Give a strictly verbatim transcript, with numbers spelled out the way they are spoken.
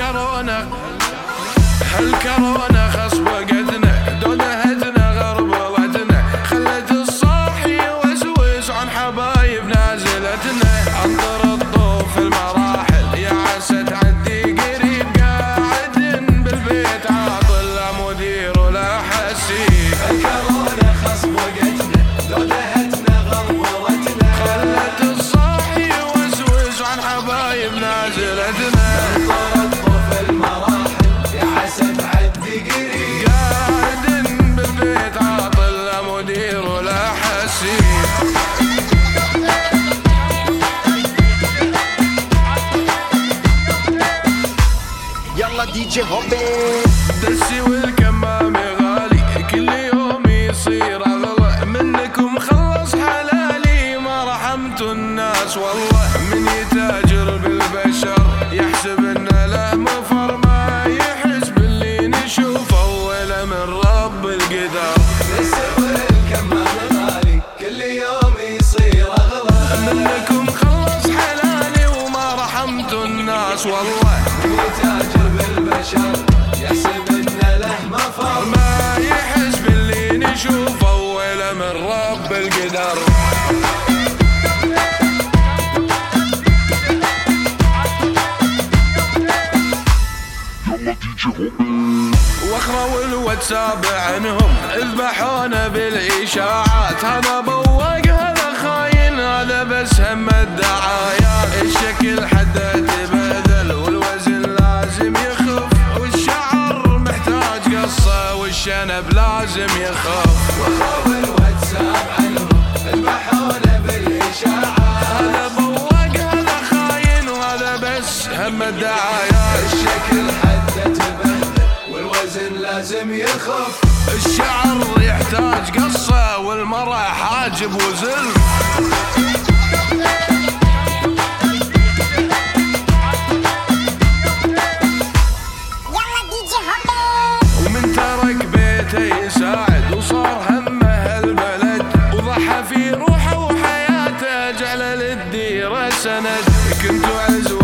هالكورونا هالكورونا خصب وقتنا دودهتنا غربلتنا خلت الصاحي يوسوس عن حبايب نازلتنا انطر الضوف المراحل يا عسى تعدي قريب قاعدين بالبيت عاطل لا مدير ولا حسيب الكورونا خصب وقتنا دودهتنا غربلتنا خلت الصاحي يوسوس عن حبايب نازلتنا انطر الضوف المراحل يا عسى تعدي قريب قاعدين بالبيت عاطل لا مدير ولا حسيب يلا دي جي هوبي دسي والكمام غالي كل يوم يصير اغلى منكم خلص حلالي ما رحمت الناس والله من يتاجر بالبشر يحسب انه له مفر ما يحس باللي نشوفه ولا من رب القدر دسي والكمام غالي كل يوم يصير اغلى منكم خلص حلالي وما رحمت الناس والله يتاجر بالبشر يحسب ان له مفر ما يحس باللي نشوفه ولا من رب القدر واخروا الواتساب عنهم اذبحونا بالاشاعات هذا بوق هذا خاين هذا بس هم الدعايات الشكل حده تبذل والوزن لازم يخف والشعر محتاج قصه والشنب لازم يخف واخروا الواتساب عنهم اذبحونا بالاشاعات هذا بوق هذا خاين وهذا بس هم الدعايات الشكل حده تبهدل والوزن لازم يخف الشعر يحتاج قصة والمرأة حاجب وزلف ومن ترك بيته يساعد وصار همه هالبلد وضحى في روحه وحياته جعل للديرة سند كنتوا عزوة